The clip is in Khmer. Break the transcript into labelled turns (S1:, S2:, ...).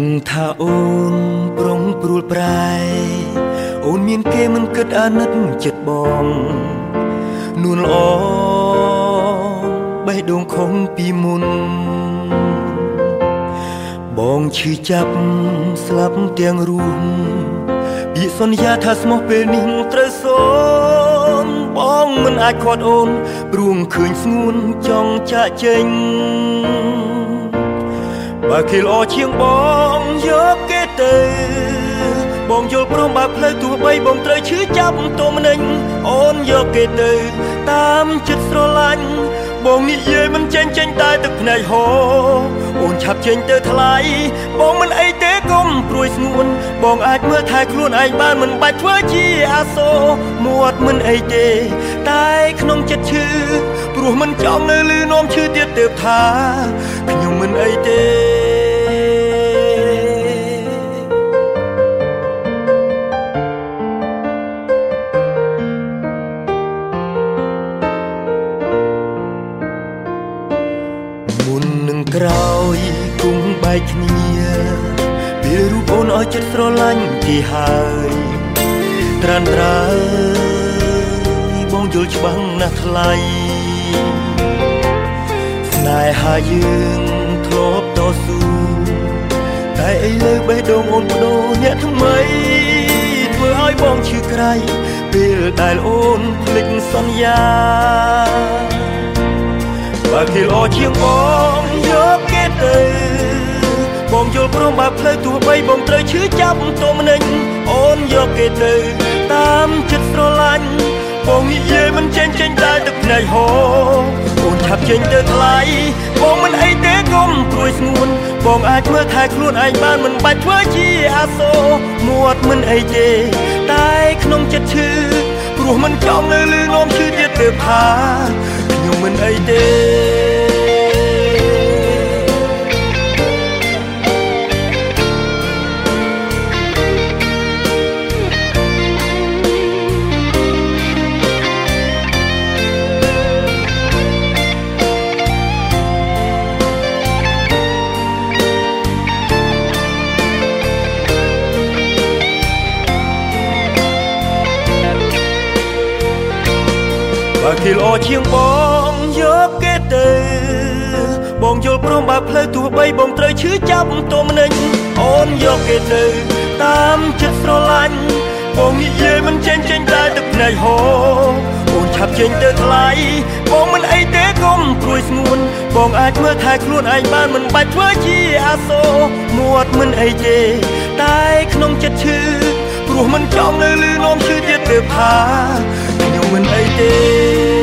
S1: ដឹងថាអូនប្រុងព្រួលប្រែអូនមានគេមិនគិតអាណិតចិត្តបងនួនល្អបេះដូងខំពីមុនបងឈឺចាប់ស្លាប់ទាំងរួមពាក្យសន្យាថាស្មោះពេលនេះត្រូវសូនបងមិនអាចខាត់អូនព្រោះឃើញស្ងួនចង់ចាក់ចេញបើគេល្អជាងបងយកគេទៅបងយល់ព្រមបើផ្លូវទោះបីបងត្រូវឈឺចាប់ទុំនិញអូនយកគេទៅតាមចិត្តស្រឡាញ់បងនិយាយមិនចេញតែទឹកភ្នែកហូរអូនឆាប់ចេញទៅថ្លៃបងមិនអីទេកុំព្រួយស្ងួនបងអាចមើលថែខ្លួនឯងបានមិនបាច់ធ្វើជាអាសូរមាត់មិនអីទេតែក្នុងចិត្តឈឺព្រោះមិនចង់នៅលឺនោមឈឺទៀតទើបថាខ្ញុំមិនអីទេមុននឹងក្រោយគុំបែកគ្នាពេលរូបអូនឲ្យចិត្តស្រឡាញ់គេហើយត្រានត្រើយបងយល់ច្បាស់ណាស់ថ្លៃស្នេហាយើងធ្លាប់តស៊ូតែឥឡូវបេះដូងអូនបដូរអ្នកថ្មីធ្វើឲ្យបងឈឺក្រៃពេលដែលអូនភ្លេចសន្យាបើគេល្អជាងបងយកគេទៅបងយល់ព្រមបើផ្លូវទោះបីបងត្រូវឈឺចាប់ទុំនិញអូនយកគេទៅតាមចិត្តស្រឡាញ់បងនិយាយមិនចេញតែទឹកភ្នែកហូរអូនឆាប់ចេញទៅថ្លៃបងមិនអីទេកុំព្រួយស្ងួនបងអាចមើលថែខ្លួនឯងបានមិនបាច់ធ្វើជាអាសូរមាត់មិនអីទេតែក្នុងចិត្តឈឺព្រោះមិនចង់នៅលឺនោមឈឺទៀតទើបថាខ្ញុំមិនអីទេបើគេល្អជាងបងយកគេទៅបងយល់ព្រមបើផ្លូវទោះបីបងត្រូវឈឺចាប់ទុំនិញអូនយកគេទៅតាមចិត្តស្រឡាញ់បងនិយាយមិនចេញតែទឹកភ្នែកហូរអូនឆាប់ចេញទៅថ្លៃបងមិនអីទេកុំព្រួយស្ងួនបងអាចមើលថែខ្លួនឯងបានមិនបាច់ធ្វើជាអាសូរមាត់មិនអីទេតែក្នុងចិត្តឈឺព្រោះមិនចង់នៅលឺនោមឈឺទៀតទើបថាខ្ញុំមិនអីទេ